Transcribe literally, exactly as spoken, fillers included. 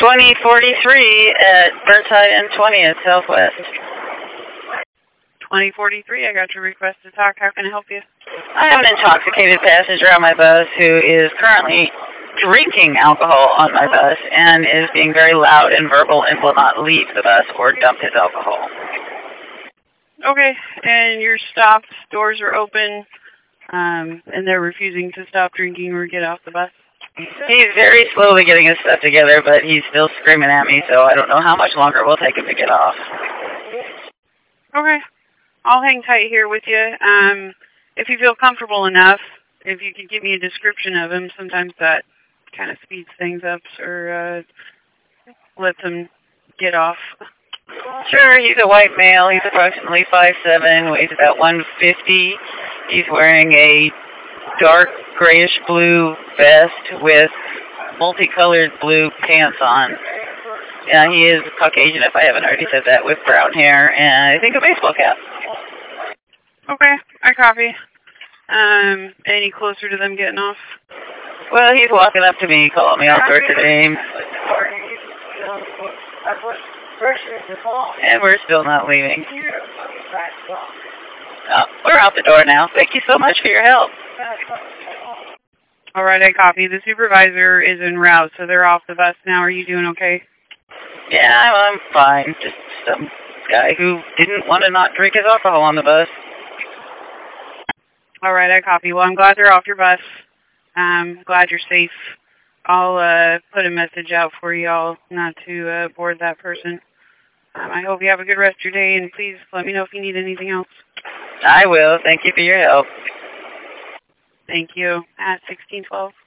twenty forty-three at Burnside and twentieth Southwest. twenty forty-three, I got your request to talk. How can I help you? I have an intoxicated passenger on my bus who is currently drinking alcohol on my bus and is being very loud and verbal and will not leave the bus or dump his alcohol. Okay, and your stop, doors are open, um, and they're refusing to stop drinking or get off the bus? He's very slowly getting his stuff together, but he's still screaming at me, so I don't know how much longer it will take him to get off. Okay. I'll hang tight here with you. Um, if you feel comfortable enough, if you could give me a description of him, sometimes that kind of speeds things up or uh, lets him get off. Sure, he's a white male. He's approximately five seven, weighs about one fifty. He's wearing a dark grayish blue vest with multicolored blue pants on. Yeah, he is Caucasian, if I haven't already said that, with brown hair and I think a baseball cap. Okay, I copy. Um, any closer to them getting off? Well, he's walking up to me, calling me all sorts of names. And we're still not leaving. Oh, we're out the door now. Thank you so much for your help. All right, I copy. The supervisor is en route, so they're off the bus now. Are you doing okay? Yeah, I'm, I'm fine. Just some guy who didn't want to not drink his alcohol on the bus. All right, I copy. Well, I'm glad they're off your bus. I'm glad you're safe. I'll uh, put a message out for you all not to uh, board that person. Um, I hope you have a good rest of your day, and please let me know if you need anything else. I will. Thank you for your help. Thank you. At sixteen twelve.